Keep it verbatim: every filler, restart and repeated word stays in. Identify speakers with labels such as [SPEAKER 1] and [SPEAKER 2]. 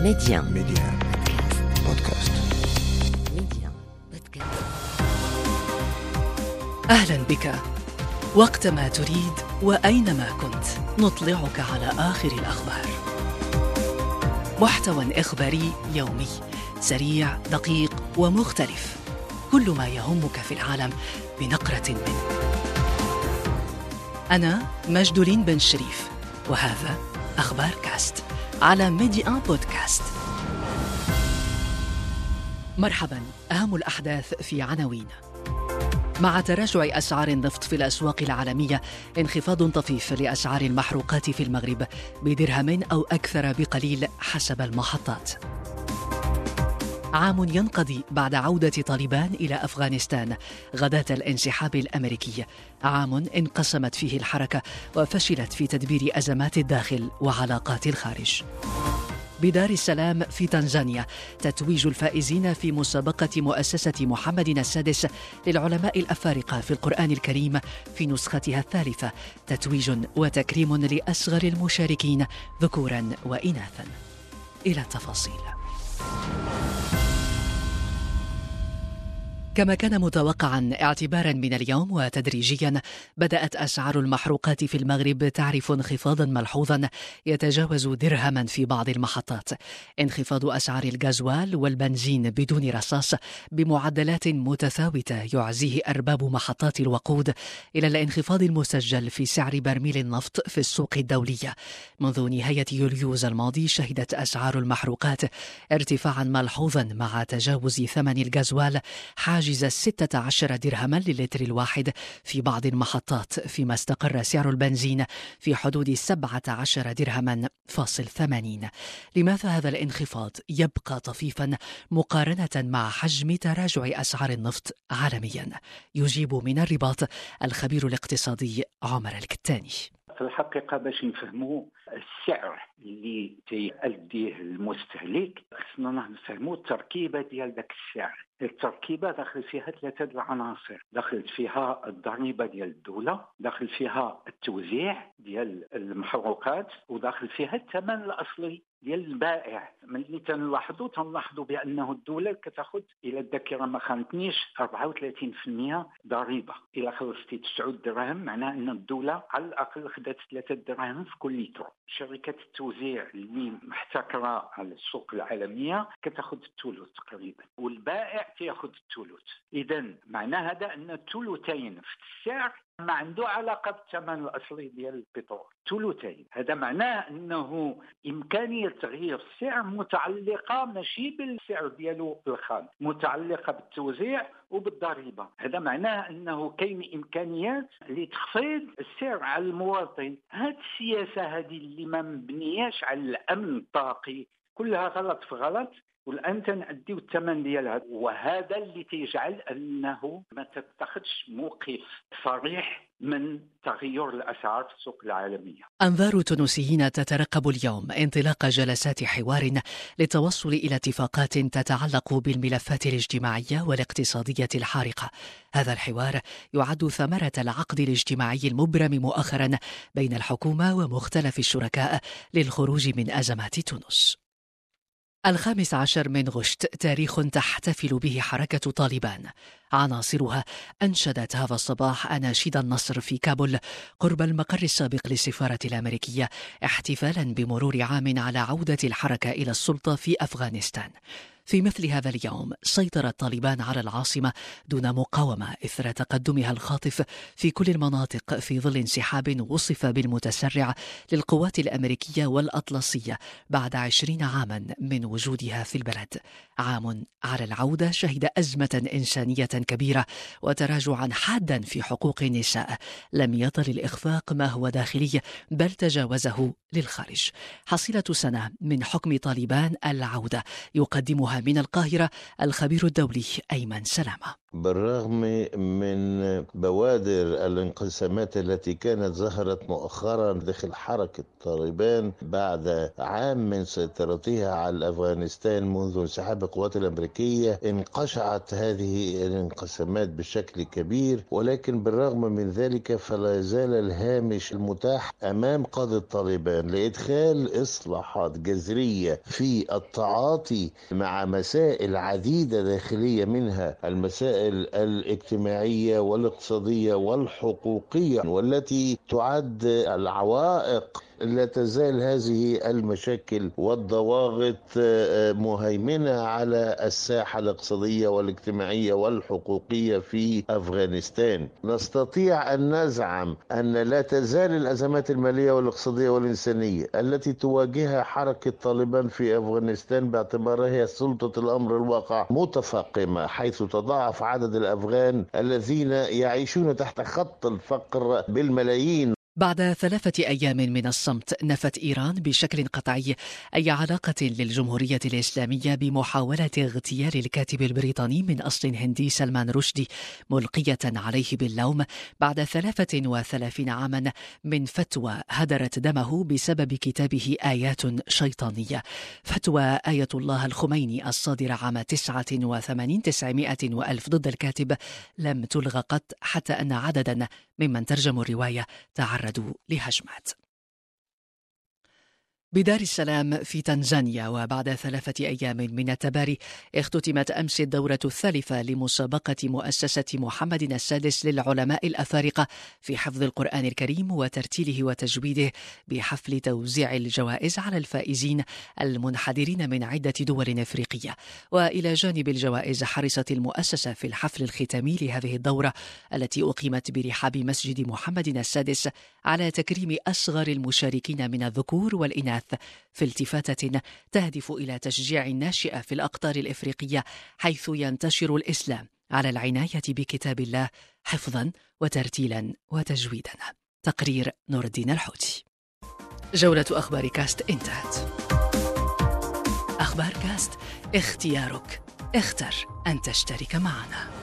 [SPEAKER 1] ميديان
[SPEAKER 2] ميديان بودكاست.
[SPEAKER 1] ميديان بودكاست.
[SPEAKER 3] أهلا بك وقتما تريد وأينما كنت نطلعك على آخر الأخبار. محتوى إخباري يومي سريع دقيق ومختلف، كل ما يهمك في العالم بنقرة منه. أنا مجدولين بن شريف، وهذا أخبار كاست على ميديان بودكاست. مرحبا، أهم الأحداث في عناوين. مع تراجع أسعار النفط في الأسواق العالمية، انخفاض طفيف لأسعار المحروقات في المغرب بدرهم أو أكثر بقليل حسب المحطات. عام ينقضي بعد عودة طالبان إلى أفغانستان غداة الانسحاب الأمريكي، عام انقسمت فيه الحركة وفشلت في تدبير أزمات الداخل وعلاقات الخارج. بدار السلام في تنزانيا، تتويج الفائزين في مسابقة مؤسسة محمد السادس للعلماء الأفارقة في القرآن الكريم في نسختها الثالثة، تتويج وتكريم لأصغر المشاركين ذكورا وإناثا. إلى التفاصيل. كما كان متوقعا اعتبارا من اليوم وتدريجيا، بدأت أسعار المحروقات في المغرب تعرف انخفاضا ملحوظا يتجاوز درهما في بعض المحطات. انخفاض أسعار الغازوال والبنزين بدون رصاص بمعدلات متفاوتة يعزيه أرباب محطات الوقود إلى الانخفاض المسجل في سعر برميل النفط في السوق الدولية. منذ نهاية يوليوز الماضي شهدت أسعار المحروقات ارتفاعا ملحوظا مع تجاوز ثمن الغازوال حاجز ستة عشر درهما للتر الواحد في بعض المحطات، فيما استقر سعر البنزين في حدود سبعة عشر درهما فاصل ثمانين. لماذا هذا الانخفاض يبقى طفيفا مقارنة مع حجم تراجع أسعار النفط عالميا؟ يجيب من الرباط الخبير الاقتصادي عمر الكتاني.
[SPEAKER 4] في الحقيقة باش نفهموا السعر اللي تيأديه المستهلك، خصنا نفهموا التركيبة ديال داك السعر. التركيبة داخل فيها ثلاثة العناصر، داخل فيها الضريبة ديال الدولة، داخل فيها التوزيع ديال المحروقات، وداخل فيها الثمن الأصلي ديال البائع. ملي تنلاحظوا تنلاحظوا بأنه الدولة كتاخذ إلى الذاكرة ما خانتنيش أربعة وثلاثين بالمئة ضريبة. إلى خلصتي تسعة دراهم معناه أن الدولة على الأقل خدات ثلاثة دراهم في كل لتر. شركة التوزيع اللي محتكرة على السوق العالمية كتاخذ الثلث تقريبا، والبائع تياخذ الثلث. إذا معنى هذا أن الثلثين في السعر ما عنده علاقة بالثمن الأصلي ديال البترول، ثلثين. هذا معناه أنه إمكانية تغيير السعر متعلقة ماشي بالسعر ديالو الخام، متعلقة بالتوزيع وبالضريبة. هذا معناه أنه كاين إمكانيات لتخفيض السعر على المواطن. هذه السياسة هذه اللي ما مبنياش على الأمن الطاقي كلها غلط في غلط، والآن تنأديو الثمن ديالها. وهذا اللي تيجعل أنه ما تتخذش موقف صريح من تغير الأسعار في السوق العالمية.
[SPEAKER 3] أنظار تونسيين تترقب اليوم انطلاق جلسات حوار للتوصل إلى اتفاقات تتعلق بالملفات الاجتماعية والاقتصادية الحارقة. هذا الحوار يعد ثمرة العقد الاجتماعي المبرم مؤخرا بين الحكومة ومختلف الشركاء للخروج من أزمات تونس. الخامس عشر من غشت تاريخ تحتفل به حركة طالبان. عناصرها أنشدت هذا الصباح أناشيد النصر في كابول قرب المقر السابق للسفارة الأمريكية، احتفالا بمرور عام على عودة الحركة إلى السلطة في أفغانستان. في مثل هذا اليوم سيطر طالبان على العاصمة دون مقاومة إثر تقدمها الخاطف في كل المناطق في ظل انسحاب وصف بالمتسرع للقوات الأمريكية والأطلسية بعد عشرين عاما من وجودها في البلد. عام على العودة شهد أزمة إنسانية كبيرة وتراجعا حادا في حقوق النساء لم يطل الإخفاق ما هو داخلي بل تجاوزه للخارج. حصيلة سنة من حكم طالبان العودة، يقدمها من القاهرة الخبير الدولي أيمن سلامة.
[SPEAKER 5] بالرغم من بوادر الانقسامات التي كانت ظهرت مؤخرا داخل حركة طالبان بعد عام من سيطرتها على أفغانستان منذ انسحاب القوات الأمريكية، انقشعت هذه الانقسامات بشكل كبير. ولكن بالرغم من ذلك فلا يزال الهامش المتاح أمام قادة طالبان لإدخال إصلاحات جذرية في التعاطي مع مسائل عديدة داخلية، منها المسائل الاجتماعية والاقتصادية والحقوقية، والتي تعد العوائق. لا تزال هذه المشاكل والضواغط مهيمنة على الساحة الاقتصادية والاجتماعية والحقوقية في أفغانستان. نستطيع أن نزعم أن لا تزال الأزمات المالية والاقتصادية والإنسانية التي تواجهها حركة طالبان في أفغانستان باعتبارها سلطة الأمر الواقع متفاقمة، حيث تضاعف عدد الأفغان الذين يعيشون تحت خط الفقر بالملايين.
[SPEAKER 3] بعد ثلاثة أيام من الصمت، نفت إيران بشكل قطعي أي علاقة للجمهورية الإسلامية بمحاولة اغتيال الكاتب البريطاني من أصل هندي سلمان رشدي، ملقية عليه باللوم بعد ثلاثة وثلاثين عاما من فتوى هدرت دمه بسبب كتابه آيات شيطانية. فتوى آية الله الخميني الصادرة عام تسعة وثمانين تسعمائة وألف ضد الكاتب لم تلغى قط، حتى أن عددا ممن ترجموا الرواية تعرضوا لهجمات. بدار السلام في تنزانيا، وبعد ثلاثة أيام من التباري، اختتمت أمس الدورة الثالثة لمسابقة مؤسسة محمد السادس للعلماء الأفارقة في حفظ القرآن الكريم وترتيله وتجويده، بحفل توزيع الجوائز على الفائزين المنحدرين من عدة دول أفريقية. وإلى جانب الجوائز، حرصت المؤسسة في الحفل الختامي لهذه الدورة التي أقيمت برحاب مسجد محمد السادس على تكريم أصغر المشاركين من الذكور والإناث، في التفاتة تهدف إلى تشجيع الناشئة في الأقطار الإفريقية حيث ينتشر الإسلام على العناية بكتاب الله حفظا وترتيلا وتجويدا. تقرير نور الدين الحوتي. جولة أخبار كاست انتهت. أخبار كاست، اختيارك، اختر أن تشترك معنا.